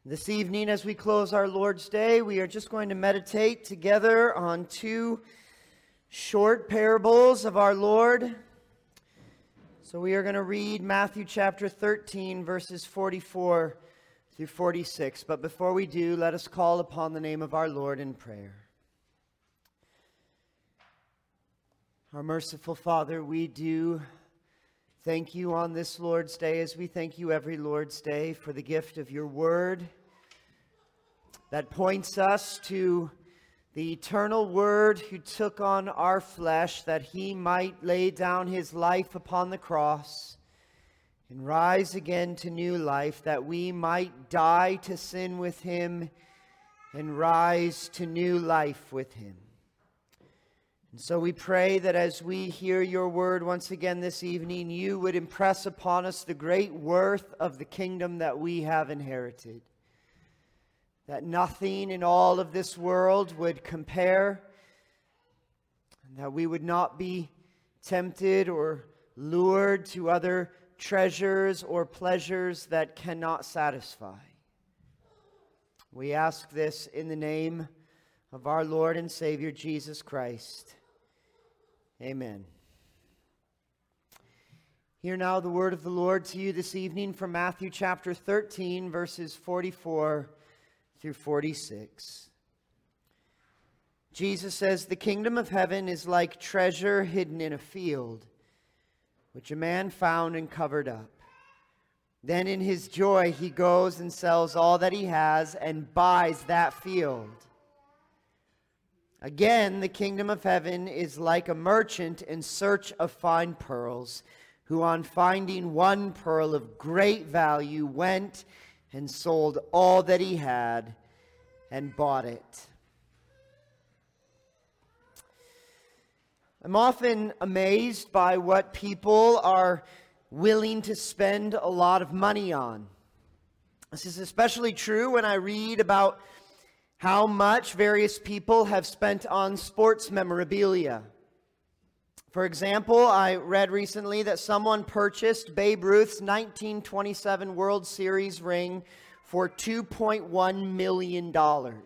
This evening, as we close our Lord's Day, we are just going to meditate together on two short parables of our Lord. So we are going to read Matthew chapter 13, verses 44 through 46. But before we do, let us call upon the name of our Lord in prayer. Our merciful Father, we do thank you on this Lord's Day, as we thank you every Lord's Day, for the gift of your word that points us to the eternal Word who took on our flesh that he might lay down his life upon the cross and rise again to new life, that we might die to sin with him and rise to new life with him. And so we pray that as we hear your word once again this evening, you would impress upon us the great worth of the kingdom that we have inherited. That nothing in all of this world would compare, and that we would not be tempted or lured to other treasures or pleasures that cannot satisfy. We ask this in the name of our Lord and Savior Jesus Christ. Amen. Hear now the word of the Lord to you this evening from Matthew chapter 13, verses 44 through 46. Jesus says, "The kingdom of heaven is like treasure hidden in a field, which a man found and covered up. Then in his joy he goes and sells all that he has and buys that field. Again, the kingdom of heaven is like a merchant in search of fine pearls, who on finding one pearl of great value went and sold all that he had and bought it." I'm often amazed by what people are willing to spend a lot of money on. This is especially true when I read about how much various people have spent on sports memorabilia. For example, I read recently that someone purchased Babe Ruth's 1927 World Series ring for $2.1 million.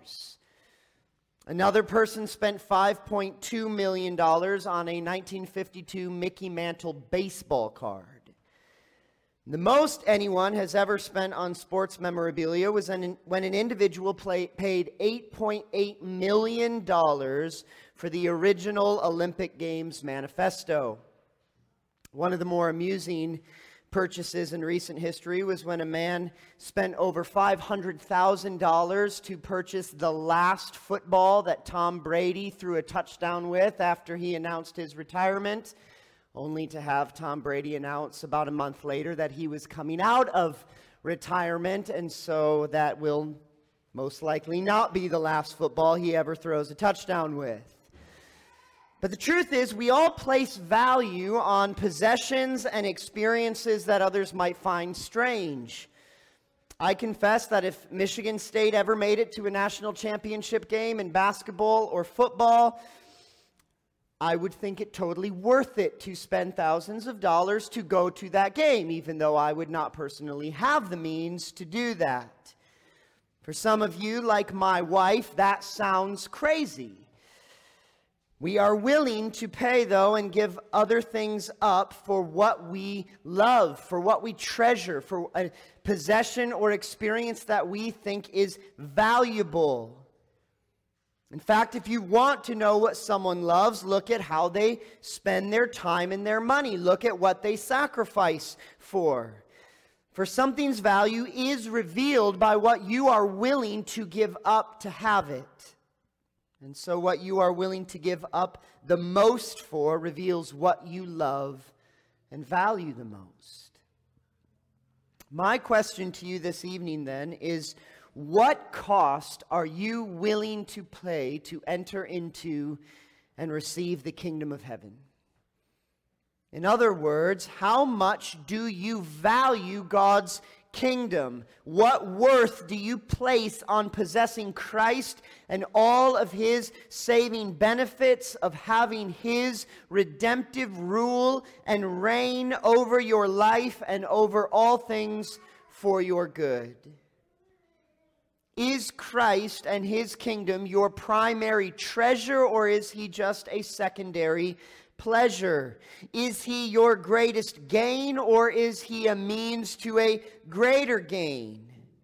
Another person spent $5.2 million on a 1952 Mickey Mantle baseball card. The most anyone has ever spent on sports memorabilia was when an individual paid $8.8 million for the original Olympic Games manifesto. One of the more amusing purchases in recent history was when a man spent over $500,000 to purchase the last football that Tom Brady threw a touchdown with after he announced his retirement, only to have Tom Brady announce about a month later that he was coming out of retirement, and so that will most likely not be the last football he ever throws a touchdown with. But the truth is, we all place value on possessions and experiences that others might find strange. I confess that if Michigan State ever made it to a national championship game in basketball or football, I would think it totally worth it to spend thousands of dollars to go to that game, even though I would not personally have the means to do that. For some of you, like my wife, that sounds crazy. We are willing to pay, though, and give other things up for what we love, for what we treasure, for a possession or experience that we think is valuable. In fact, if you want to know what someone loves, look at how they spend their time and their money. Look at what they sacrifice for. For something's value is revealed by what you are willing to give up to have it. And so what you are willing to give up the most for reveals what you love and value the most. My question to you this evening then is, what cost are you willing to pay to enter into and receive the kingdom of heaven? In other words, how much do you value God's kingdom? What worth do you place on possessing Christ and all of his saving benefits of having his redemptive rule and reign over your life and over all things for your good? Is Christ and his kingdom your primary treasure, or is he just a secondary pleasure? Is he your greatest gain, or is he a means to a greater gain?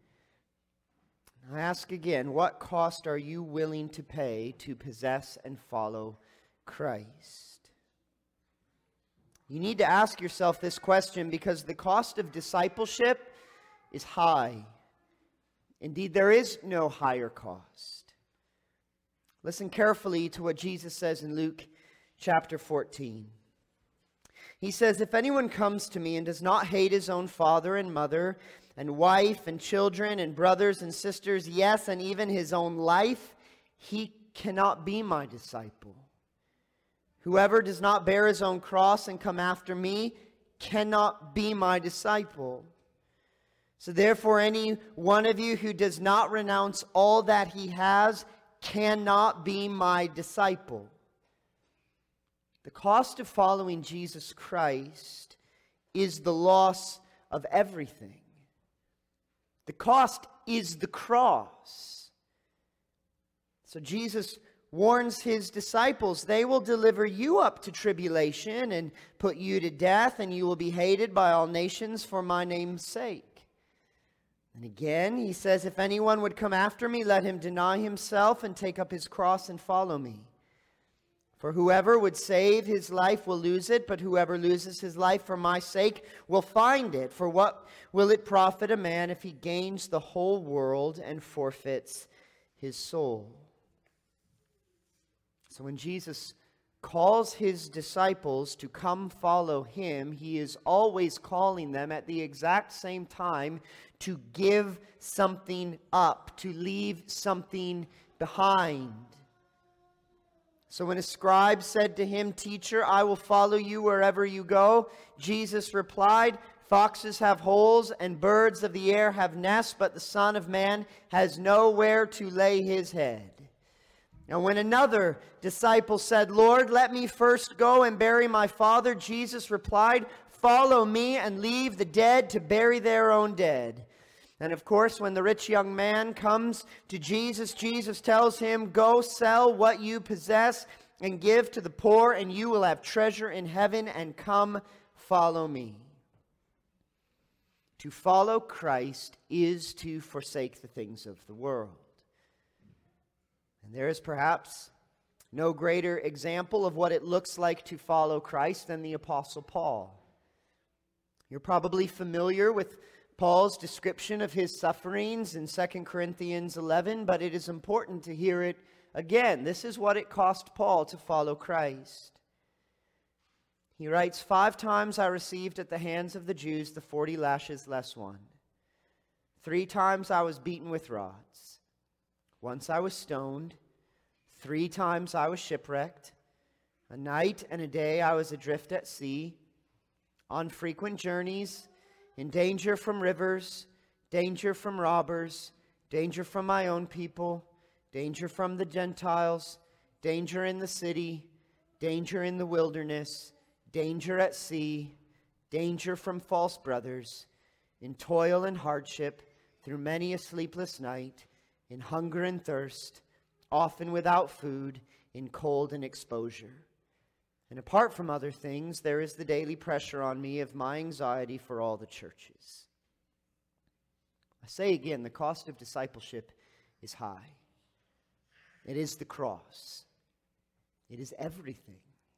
I ask again, what cost are you willing to pay to possess and follow Christ? You need to ask yourself this question because the cost of discipleship is high. Indeed, there is no higher cost. Listen carefully to what Jesus says in Luke chapter 14. He says, "If anyone comes to me and does not hate his own father and mother and wife and children and brothers and sisters, yes, and even his own life, he cannot be my disciple. Whoever does not bear his own cross and come after me cannot be my disciple. So therefore, any one of you who does not renounce all that he has cannot be my disciple." The cost of following Jesus Christ is the loss of everything. The cost is the cross. So Jesus warns his disciples, they will deliver you up to tribulation and put you to death, and you will be hated by all nations for my name's sake. And again, he says, if anyone would come after me, let him deny himself and take up his cross and follow me. For whoever would save his life will lose it, but whoever loses his life for my sake will find it. For what will it profit a man if he gains the whole world and forfeits his soul? So when Jesus calls his disciples to come follow him, he is always calling them at the exact same time to give something up, to leave something behind. So when a scribe said to him, "Teacher, I will follow you wherever you go," Jesus replied, "Foxes have holes and birds of the air have nests, but the Son of Man has nowhere to lay his head." And when another disciple said, "Lord, let me first go and bury my father," Jesus replied, "Follow me and leave the dead to bury their own dead." And of course, when the rich young man comes to Jesus, Jesus tells him, "Go sell what you possess and give to the poor, and you will have treasure in heaven, and come follow me." To follow Christ is to forsake the things of the world. And there is perhaps no greater example of what it looks like to follow Christ than the Apostle Paul. You're probably familiar with Paul's description of his sufferings in 2 Corinthians 11, but it is important to hear it again. This is what it cost Paul to follow Christ. He writes, 5 times I received at the hands of the Jews the 40 lashes less one. 3 times I was beaten with rods. Once I was stoned. 3 times I was shipwrecked. A night and a day I was adrift at sea, on frequent journeys, in danger from rivers, danger from robbers, danger from my own people, danger from the Gentiles, danger in the city, danger in the wilderness, danger at sea, danger from false brothers, in toil and hardship, through many a sleepless night, in hunger and thirst, often without food, in cold and exposure. And apart from other things, there is the daily pressure on me of my anxiety for all the churches. I say again, the cost of discipleship is high. It is the cross. It is everything.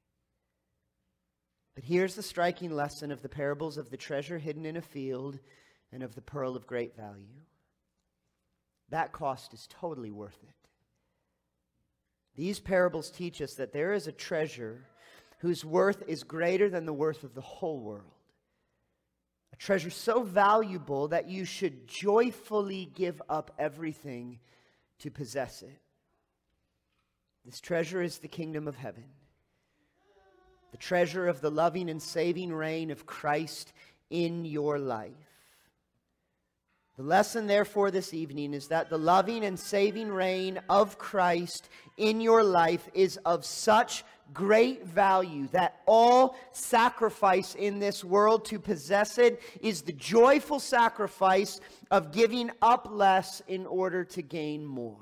But here's the striking lesson of the parables of the treasure hidden in a field and of the pearl of great value. That cost is totally worth it. These parables teach us that there is a treasure whose worth is greater than the worth of the whole world. A treasure so valuable that you should joyfully give up everything to possess it. This treasure is the kingdom of heaven. The treasure of the loving and saving reign of Christ in your life. The lesson, therefore, this evening is that the loving and saving reign of Christ in your life is of such great value that all sacrifice in this world to possess it is the joyful sacrifice of giving up less in order to gain more.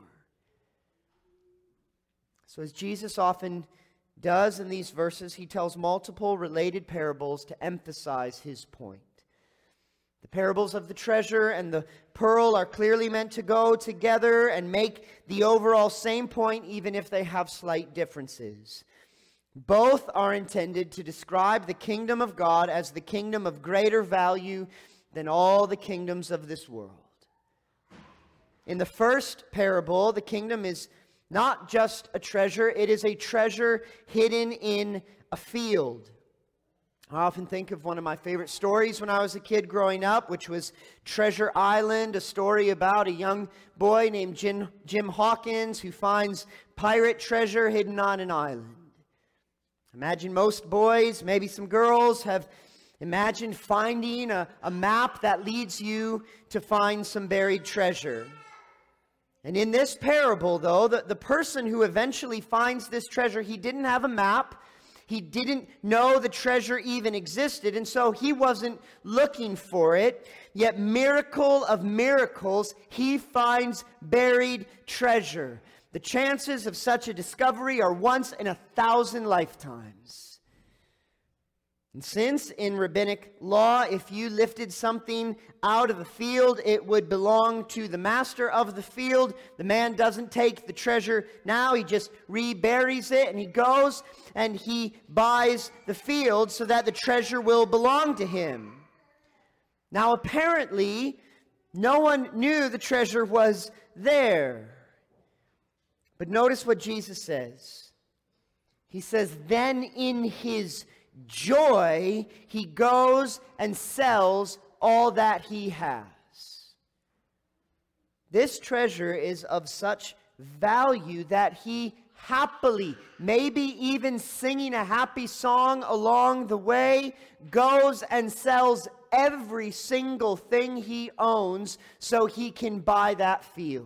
So as Jesus often does in these verses, he tells multiple related parables to emphasize his point. The parables of the treasure and the pearl are clearly meant to go together and make the overall same point, even if they have slight differences. Both are intended to describe the kingdom of God as the kingdom of greater value than all the kingdoms of this world. In the first parable, the kingdom is not just a treasure, it is a treasure hidden in a field. I often think of one of my favorite stories when I was a kid growing up, which was Treasure Island, a story about a young boy named Jim Hawkins who finds pirate treasure hidden on an island. Imagine most boys, maybe some girls, have imagined finding a map that leads you to find some buried treasure. And in this parable, though, the person who eventually finds this treasure, he didn't have a map. He didn't know the treasure even existed, and so he wasn't looking for it. Yet, miracle of miracles, he finds buried treasure. The chances of such a discovery are once in 1,000 lifetimes. And since in rabbinic law, if you lifted something out of the field, it would belong to the master of the field. The man doesn't take the treasure now. He just reburies it, and he goes and he buys the field so that the treasure will belong to him. Now, apparently, no one knew the treasure was there. But notice what Jesus says. He says, then in his joy, he goes and sells all that he has. This treasure is of such value that he happily, maybe even singing a happy song along the way, goes and sells every single thing he owns so he can buy that field.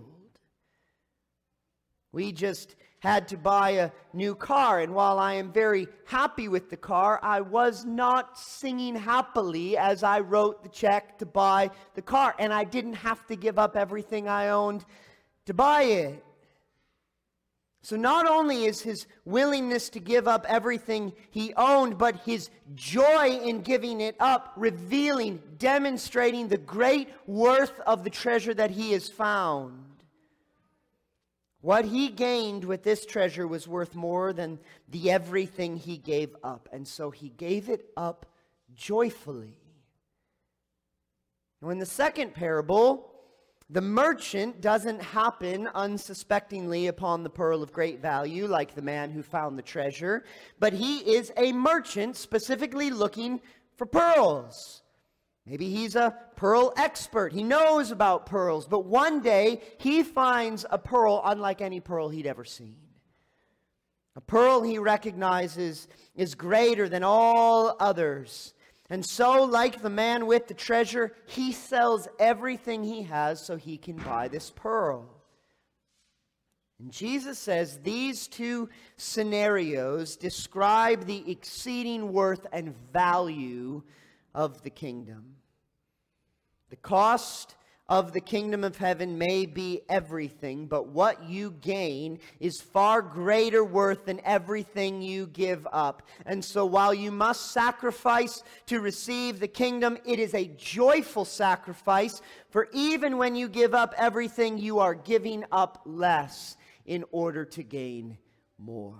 We just had to buy a new car, and while I am very happy with the car, I was not singing happily as I wrote the check to buy the car, and I didn't have to give up everything I owned to buy it. So not only is his willingness to give up everything he owned, but his joy in giving it up, revealing, demonstrating the great worth of the treasure that he has found. What he gained with this treasure was worth more than the everything he gave up. And so he gave it up joyfully. Now in the second parable, the merchant doesn't happen unsuspectingly upon the pearl of great value like the man who found the treasure. But he is a merchant specifically looking for pearls. Maybe he's a pearl expert. He knows about pearls. But one day, he finds a pearl unlike any pearl he'd ever seen. A pearl he recognizes is greater than all others. And so, like the man with the treasure, he sells everything he has so he can buy this pearl. And Jesus says these two scenarios describe the exceeding worth and value of the kingdom. The cost of the kingdom of heaven may be everything, but what you gain is far greater worth than everything you give up. And so while you must sacrifice to receive the kingdom, it is a joyful sacrifice, for even when you give up everything, you are giving up less in order to gain more.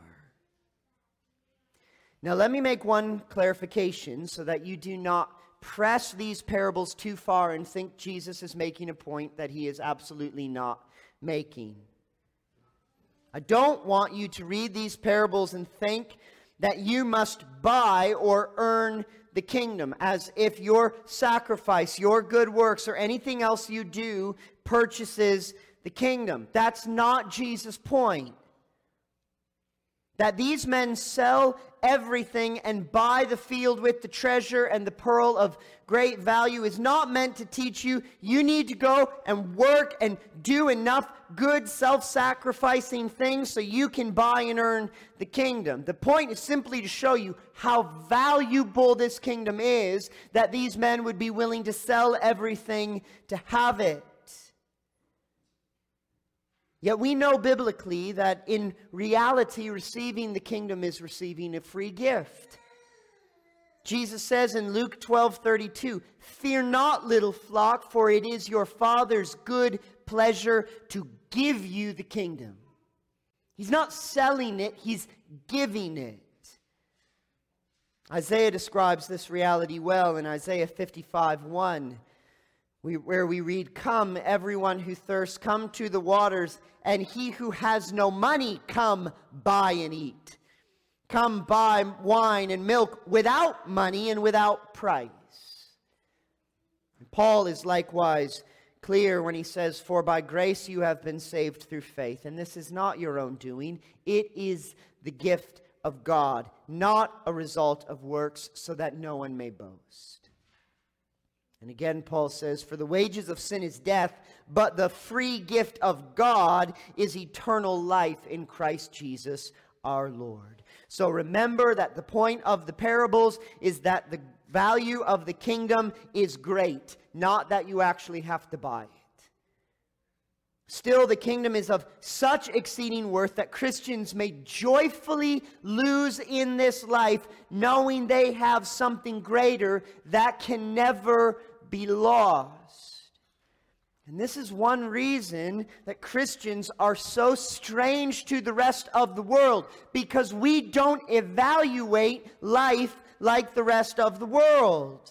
Now let me make one clarification so that you do not press these parables too far and think Jesus is making a point that he is absolutely not making. I don't want you to read these parables and think that you must buy or earn the kingdom, as if your sacrifice, your good works, or anything else you do purchases the kingdom. That's not Jesus' point. That these men sell everything and buy the field with the treasure and the pearl of great value is not meant to teach you you need to go and work and do enough good self-sacrificing things so you can buy and earn the kingdom. The point is simply to show you how valuable this kingdom is, that these men would be willing to sell everything to have it. Yet we know biblically that in reality, receiving the kingdom is receiving a free gift. Jesus says in Luke 12:32, "Fear not, little flock, for it is your Father's good pleasure to give you the kingdom." He's not selling it, he's giving it. Isaiah describes this reality well in Isaiah 55:1. Where we read, "Come, everyone who thirsts, come to the waters, and he who has no money, come, buy and eat. Come, buy wine and milk without money and without price." And Paul is likewise clear when he says, "For by grace you have been saved through faith, and this is not your own doing. It is the gift of God, not a result of works, so that no one may boast." And again, Paul says, "For the wages of sin is death, but the free gift of God is eternal life in Christ Jesus our Lord." So remember that the point of the parables is that the value of the kingdom is great, not that you actually have to buy it. Still, the kingdom is of such exceeding worth that Christians may joyfully lose in this life, knowing they have something greater that can never be lost. And this is one reason that Christians are so strange to the rest of the world, because we don't evaluate life like the rest of the world.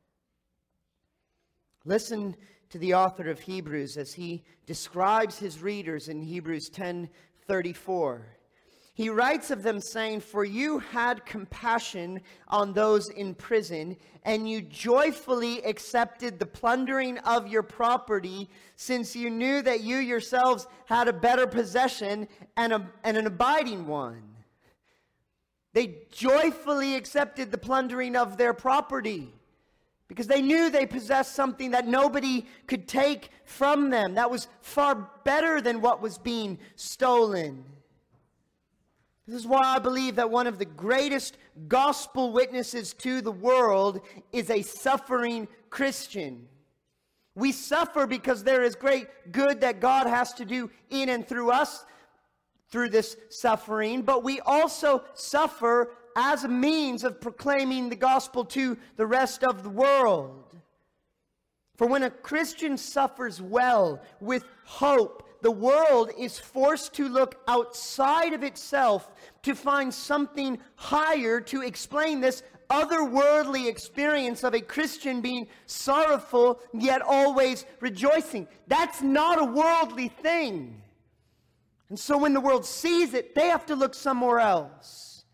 Listen to the author of Hebrews as he describes his readers in Hebrews 10:34. He writes of them saying, "For you had compassion on those in prison, and you joyfully accepted the plundering of your property, since you knew that you yourselves had a better possession and an abiding one." They joyfully accepted the plundering of their property because they knew they possessed something that nobody could take from them, that was far better than what was being stolen. This is why I believe that one of the greatest gospel witnesses to the world is a suffering Christian. We suffer because there is great good that God has to do in and through us through this suffering, but we also suffer as a means of proclaiming the gospel to the rest of the world. For when a Christian suffers well with hope, the world is forced to look outside of itself to find something higher to explain this otherworldly experience of a Christian being sorrowful yet always rejoicing. That's not a worldly thing. And so when the world sees it, they have to look somewhere else.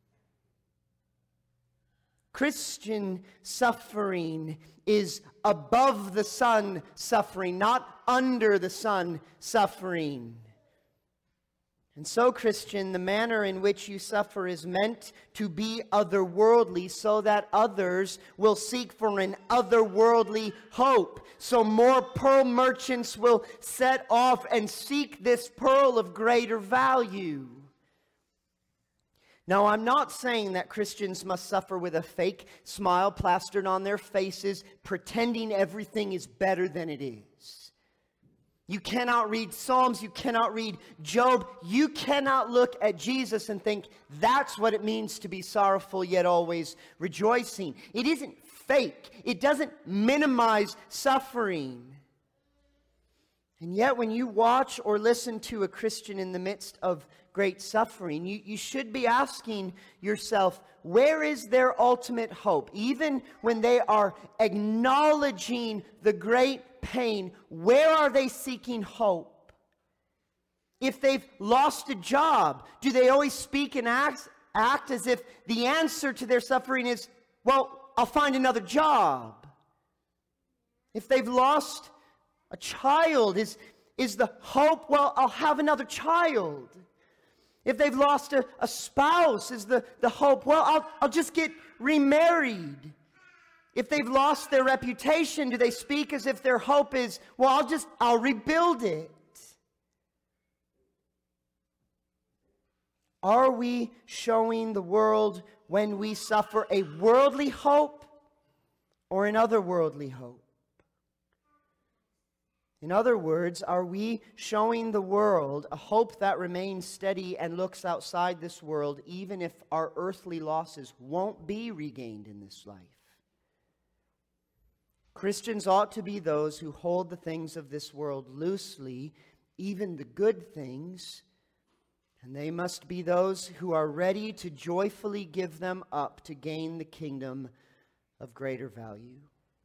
Christian suffering is above the sun suffering, not under the sun suffering. And so, Christian, the manner in which you suffer is meant to be otherworldly so that others will seek for an otherworldly hope. So more pearl merchants will set off and seek this pearl of greater value. Now, I'm not saying that Christians must suffer with a fake smile plastered on their faces, pretending everything is better than it is. You cannot read Psalms, you cannot read Job, you cannot look at Jesus and think that's what it means to be sorrowful yet always rejoicing. It isn't fake. It doesn't minimize suffering. And yet when you watch or listen to a Christian in the midst of great suffering, you should be asking yourself, where is their ultimate hope? Even when they are acknowledging the great pain, where are they seeking hope? If they've lost a job, do they always speak and act as if the answer to their suffering is, well, I'll find another job? If they've lost a child, is the hope, well, I'll have another child? If they've lost a spouse, is the hope, well, I'll just get remarried. If they've lost their reputation, do they speak as if their hope is, well, I'll rebuild it? Are we showing the world when we suffer a worldly hope or an otherworldly hope? In other words, are we showing the world a hope that remains steady and looks outside this world, even if our earthly losses won't be regained in this life? Christians ought to be those who hold the things of this world loosely, even the good things, and they must be those who are ready to joyfully give them up to gain the kingdom of greater value.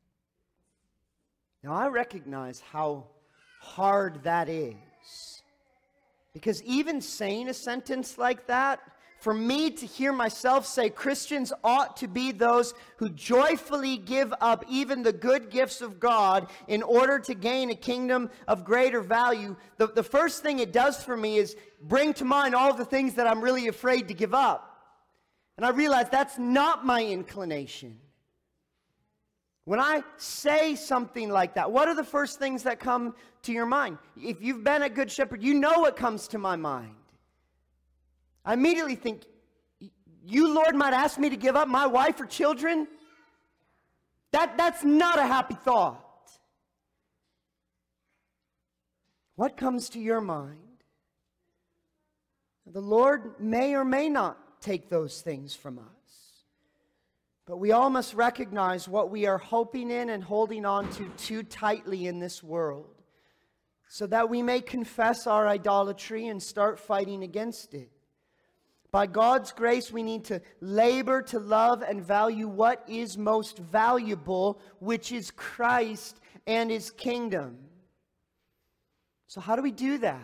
Now, I recognize how hard that is, because even saying a sentence like that, for me to hear myself say Christians ought to be those who joyfully give up even the good gifts of God in order to gain a kingdom of greater value, the first thing it does for me is bring to mind all the things that I'm really afraid to give up. And I realize that's not my inclination. When I say something like that, what are the first things that come to your mind? If you've been a good shepherd, you know what comes to my mind. I immediately think, you, Lord, might ask me to give up my wife or children? That's not a happy thought. What comes to your mind? The Lord may or may not take those things from us. But we all must recognize what we are hoping in and holding on to too tightly in this world, so that we may confess our idolatry and start fighting against it. By God's grace, we need to labor to love and value what is most valuable, which is Christ and His kingdom. So how do we do that?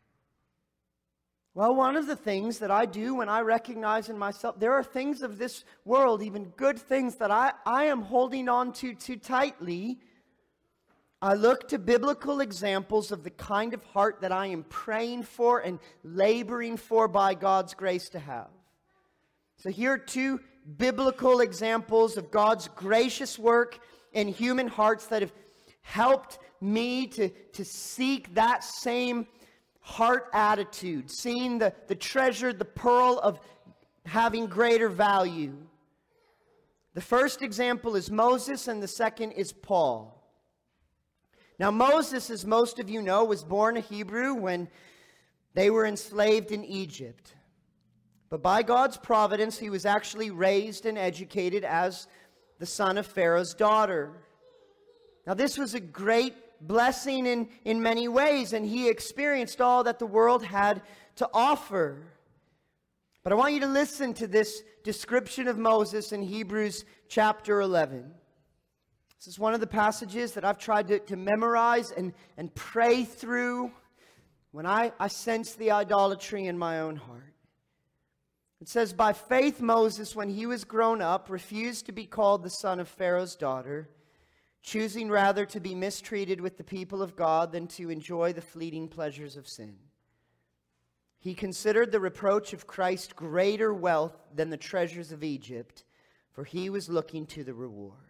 Well, one of the things that I do when I recognize in myself, there are things of this world, even good things, that I am holding on to too tightly. I look to biblical examples of the kind of heart that I am praying for and laboring for by God's grace to have. So here are two biblical examples of God's gracious work in human hearts that have helped me to seek that same heart attitude, seeing the treasure, the pearl of having greater value. The first example is Moses, and the second is Paul. Now, Moses, as most of you know, was born a Hebrew when they were enslaved in Egypt. But by God's providence, he was actually raised and educated as the son of Pharaoh's daughter. Now, this was a great blessing in many ways, and he experienced all that the world had to offer. But I want you to listen to this description of Moses in Hebrews chapter 11. This is one of the passages that I've tried to memorize and pray through when I sense the idolatry in my own heart. It says, "By faith Moses, when he was grown up, refused to be called the son of Pharaoh's daughter, choosing rather to be mistreated with the people of God than to enjoy the fleeting pleasures of sin. He considered the reproach of Christ greater wealth than the treasures of Egypt, for he was looking to the reward."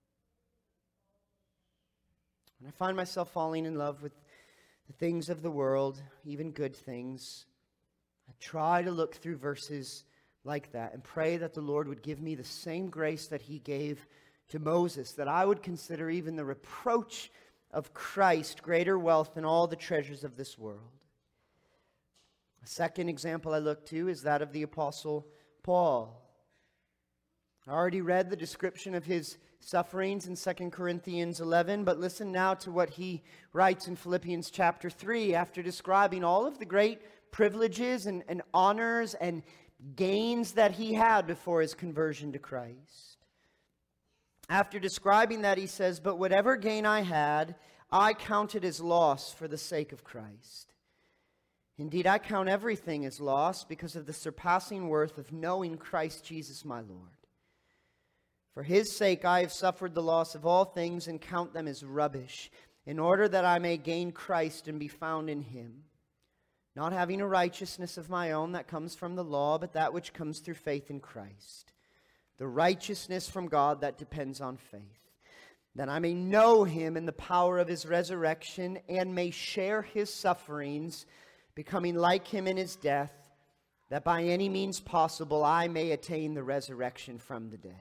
When I find myself falling in love with the things of the world, even good things, I try to look through verses like that and pray that the Lord would give me the same grace that he gave to Moses, that I would consider even the reproach of Christ greater wealth than all the treasures of this world. A second example I look to is that of the Apostle Paul. I already read the description of his sufferings in 2 Corinthians 11, but listen now to what he writes in Philippians chapter 3, after describing all of the great privileges and honors and gains that he had before his conversion to Christ. After describing that, he says, "But whatever gain I had, I counted as loss for the sake of Christ. Indeed, I count everything as loss because of the surpassing worth of knowing Christ Jesus my Lord. For his sake I have suffered the loss of all things and count them as rubbish, in order that I may gain Christ and be found in him, not having a righteousness of my own that comes from the law, but that which comes through faith in Christ, the righteousness from God that depends on faith, that I may know him in the power of his resurrection and may share his sufferings, becoming like him in his death, that by any means possible I may attain the resurrection from the dead.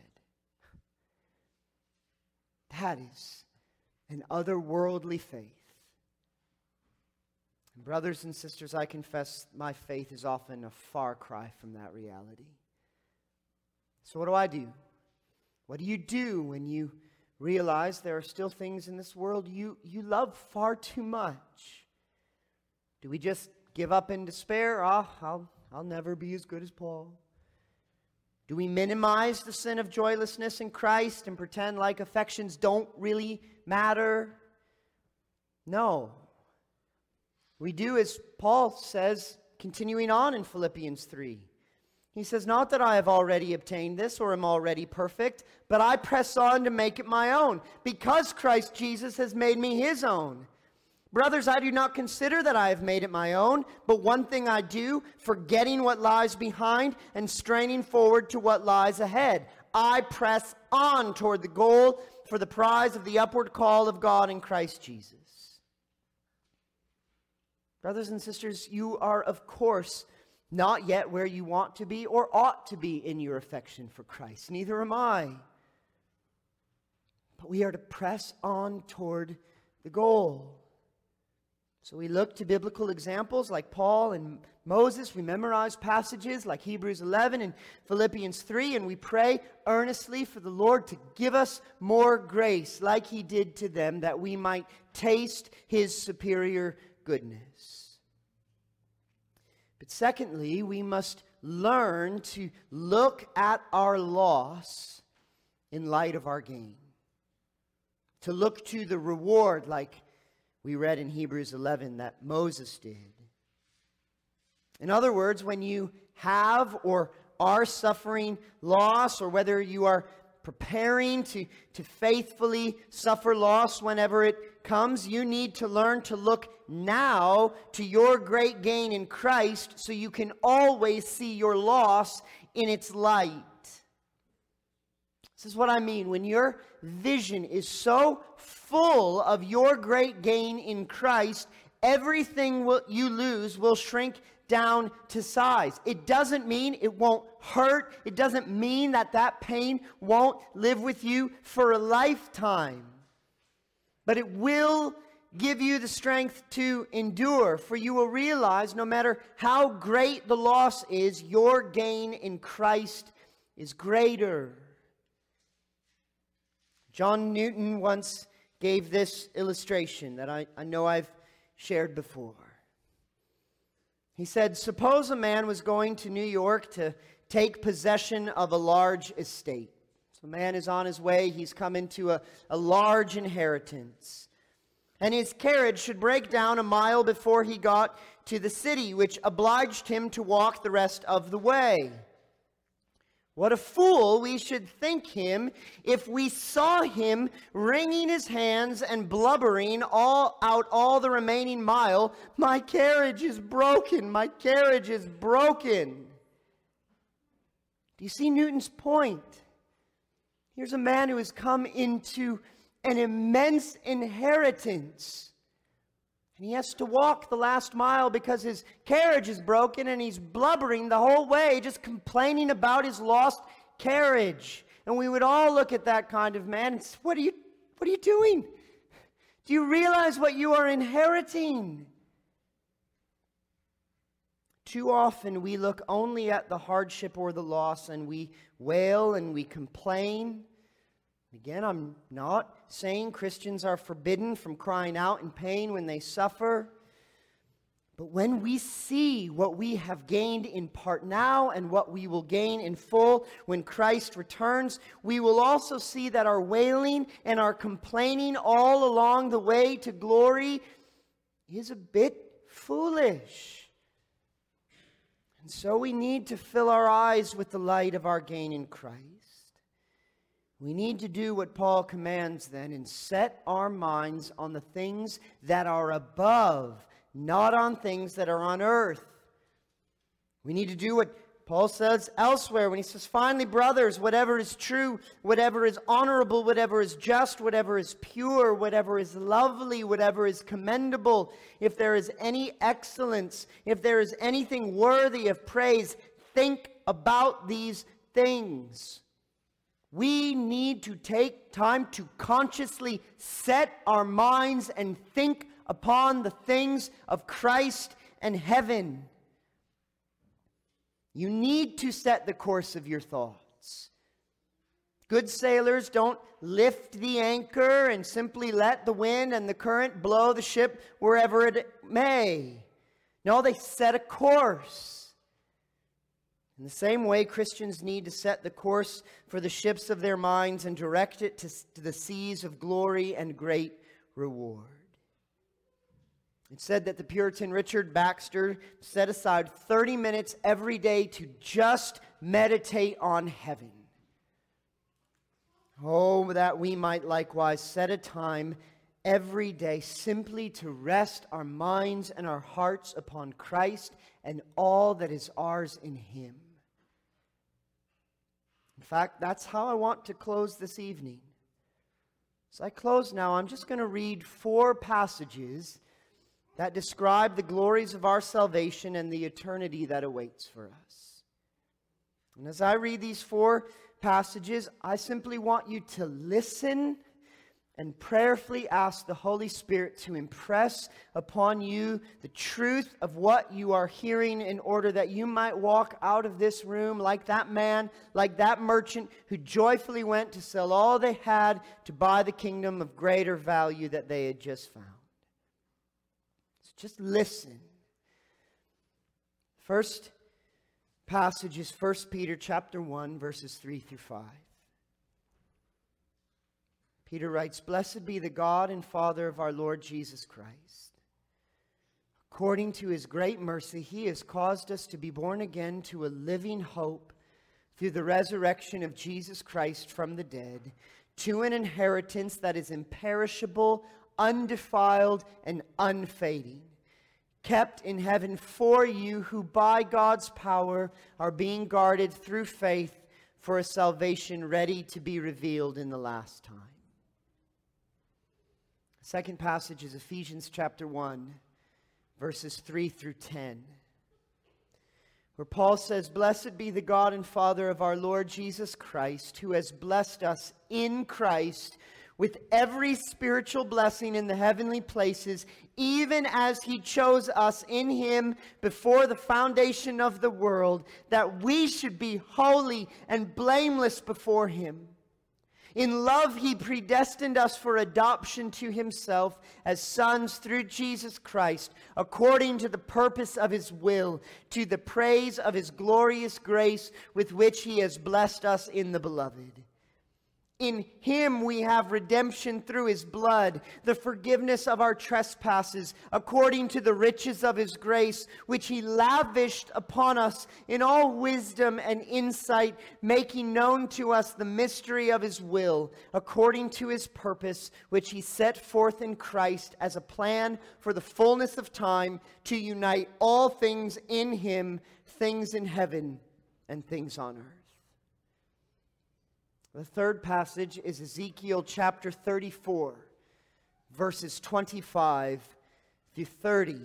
That is an otherworldly faith. And brothers and sisters, I confess my faith is often a far cry from that reality. So what do I do? What do you do when you realize there are still things in this world you love far too much? Do we just give up in despair? I'll never be as good as Paul. Do we minimize the sin of joylessness in Christ and pretend like affections don't really matter? No. We do as Paul says, continuing on in Philippians 3. He says, not that I have already obtained this or am already perfect, but I press on to make it my own, because Christ Jesus has made me his own. Brothers, I do not consider that I have made it my own, but one thing I do, forgetting what lies behind and straining forward to what lies ahead. I press on toward the goal for the prize of the upward call of God in Christ Jesus. Brothers and sisters, you are, of course, not yet where you want to be or ought to be in your affection for Christ. Neither am I. But we are to press on toward the goal. So we look to biblical examples like Paul and Moses. We memorize passages like Hebrews 11 and Philippians 3, and we pray earnestly for the Lord to give us more grace like he did to them, that we might taste his superior goodness. But secondly, we must learn to look at our loss in light of our gain. To look to the reward like we read in Hebrews 11 that Moses did. In other words, when you have or are suffering loss, or whether you are preparing to faithfully suffer loss whenever it comes, you need to learn to look now to your great gain in Christ so you can always see your loss in its light. This is what I mean. When your vision is so full of your great gain in Christ, everything you lose will shrink down to size. It doesn't mean it won't hurt. It doesn't mean that pain won't live with you for a lifetime. But it will give you the strength to endure, for you will realize no matter how great the loss is, your gain in Christ is greater. John Newton once gave this illustration that I know I've shared before. He said, suppose a man was going to New York to take possession of a large estate. So a man is on his way. He's come into a large inheritance. And his carriage should break down a mile before he got to the city, which obliged him to walk the rest of the way. What a fool we should think him if we saw him wringing his hands and blubbering all the remaining mile. My carriage is broken. My carriage is broken. Do you see Newton's point? Here's a man who has come into an immense inheritance. And he has to walk the last mile because his carriage is broken, and he's blubbering the whole way, just complaining about his lost carriage. And we would all look at that kind of man and say, what are you doing? Do you realize what you are inheriting? Too often we look only at the hardship or the loss, and we wail and we complain. Again, I'm not saying Christians are forbidden from crying out in pain when they suffer. But when we see what we have gained in part now and what we will gain in full when Christ returns, we will also see that our wailing and our complaining all along the way to glory is a bit foolish. And so we need to fill our eyes with the light of our gain in Christ. We need to do what Paul commands then and set our minds on the things that are above, not on things that are on earth. We need to do what Paul says elsewhere when he says, finally, brothers, whatever is true, whatever is honorable, whatever is just, whatever is pure, whatever is lovely, whatever is commendable, if there is any excellence, if there is anything worthy of praise, think about these things. We need to take time to consciously set our minds and think upon the things of Christ and heaven. You need to set the course of your thoughts. Good sailors don't lift the anchor and simply let the wind and the current blow the ship wherever it may. No, they set a course. In the same way, Christians need to set the course for the ships of their minds and direct it to the seas of glory and great reward. It said that the Puritan Richard Baxter set aside 30 minutes every day to just meditate on heaven. Oh, that we might likewise set a time every day simply to rest our minds and our hearts upon Christ and all that is ours in Him. In fact, that's how I want to close this evening. As I close now, I'm just going to read 4 passages that describe the glories of our salvation and the eternity that awaits for us. And as I read these 4 passages, I simply want you to listen and prayerfully ask the Holy Spirit to impress upon you the truth of what you are hearing in order that you might walk out of this room like that man, like that merchant who joyfully went to sell all they had to buy the kingdom of greater value that they had just found. Just listen. First passage is 1 Peter chapter 1, verses 3 through 5. Peter writes, "Blessed be the God and Father of our Lord Jesus Christ. According to His great mercy, He has caused us to be born again to a living hope through the resurrection of Jesus Christ from the dead, to an inheritance that is imperishable, undefiled, and unfading, kept in heaven for you, who by God's power are being guarded through faith for a salvation ready to be revealed in the last time." The second passage is Ephesians chapter 1, verses 3 through 10, where Paul says, "Blessed be the God and Father of our Lord Jesus Christ, who has blessed us in Christ with every spiritual blessing in the heavenly places, even as He chose us in Him before the foundation of the world, that we should be holy and blameless before Him. In love He predestined us for adoption to Himself as sons through Jesus Christ, according to the purpose of His will, to the praise of His glorious grace with which He has blessed us in the Beloved. In Him we have redemption through His blood, the forgiveness of our trespasses, according to the riches of His grace, which He lavished upon us in all wisdom and insight, making known to us the mystery of His will, according to His purpose, which He set forth in Christ as a plan for the fullness of time, to unite all things in Him, things in heaven and things on earth." The third passage is Ezekiel chapter 34, verses 25 through 30,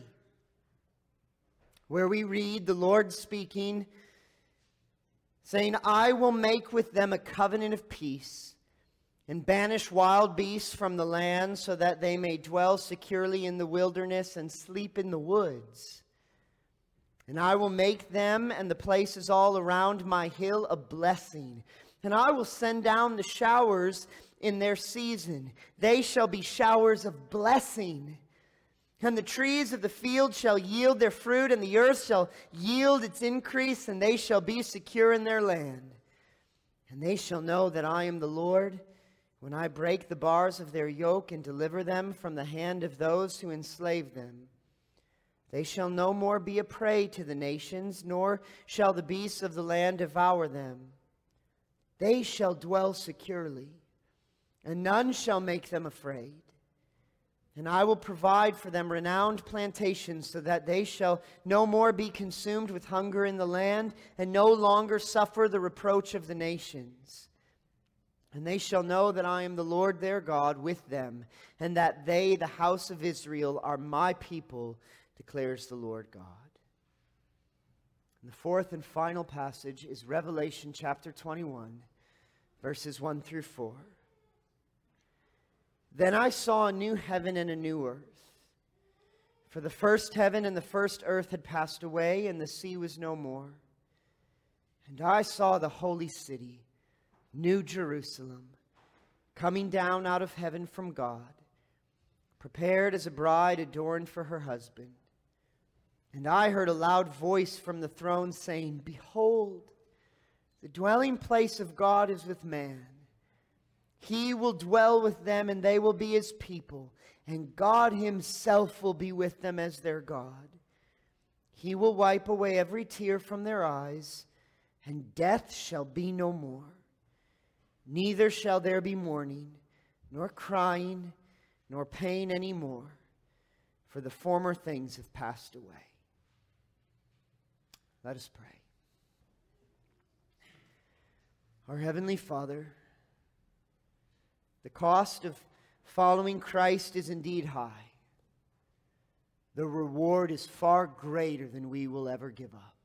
where we read the Lord speaking, saying, "I will make with them a covenant of peace, and banish wild beasts from the land, so that they may dwell securely in the wilderness and sleep in the woods. And I will make them and the places all around my hill a blessing. And I will send down the showers in their season. They shall be showers of blessing. And the trees of the field shall yield their fruit, and the earth shall yield its increase, and they shall be secure in their land. And they shall know that I am the Lord, when I break the bars of their yoke and deliver them from the hand of those who enslave them. They shall no more be a prey to the nations, nor shall the beasts of the land devour them. They shall dwell securely, and none shall make them afraid. And I will provide for them renowned plantations, so that they shall no more be consumed with hunger in the land, and no longer suffer the reproach of the nations. And they shall know that I am the Lord their God with them, and that they, the house of Israel, are my people, declares the Lord God. And the fourth and final passage is Revelation chapter 21, verses 1 through 4. Then I saw a new heaven and a new earth. For the first heaven and the first earth had passed away, and the sea was no more. And I saw the holy city, New Jerusalem, coming down out of heaven from God, prepared as a bride adorned for her husband. And I heard a loud voice from the throne saying, Behold, the dwelling place of God is with man. He will dwell with them, and they will be his people, and God himself will be with them as their God. He will wipe away every tear from their eyes, and death shall be no more. Neither shall there be mourning, nor crying, nor pain any more, for the former things have passed away. Let us pray. Our Heavenly Father, the cost of following Christ is indeed high. The reward is far greater than we will ever give up.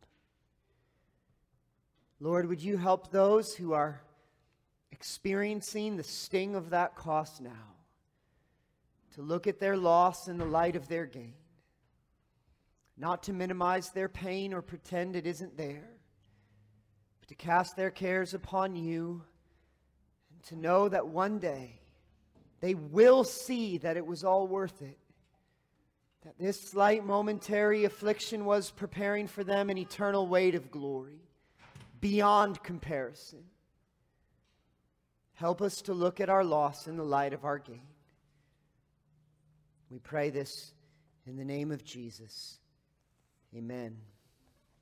Lord, would you help those who are experiencing the sting of that cost now to look at their loss in the light of their gain, not to minimize their pain or pretend it isn't there, but to cast their cares upon you, to know that one day they will see that it was all worth it. That this slight momentary affliction was preparing for them an eternal weight of glory beyond comparison. Help us to look at our loss in the light of our gain. We pray this in the name of Jesus. Amen.